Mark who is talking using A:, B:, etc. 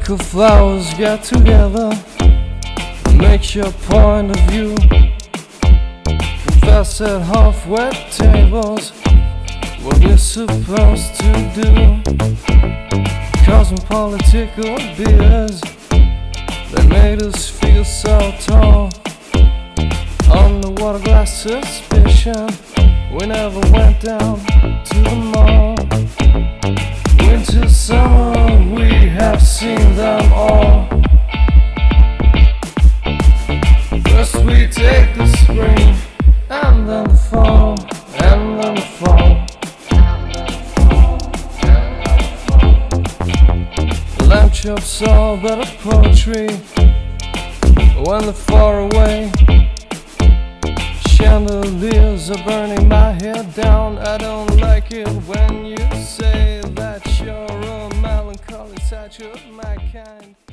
A: local flowers get together, make your point of view. Confess at halfway tables what you're supposed to do. Cosmopolitical beers, they made us feel so tall. Underwater glass suspicion, we never went down to the mall. Winter, summer, we have seen them all. First we take the spring, and then the fall, and then the fall. Lamb chops all better poetry when they're far away. Chandeliers are burning my head down. I don't like it when you say that you're a melancholy statue of my kind.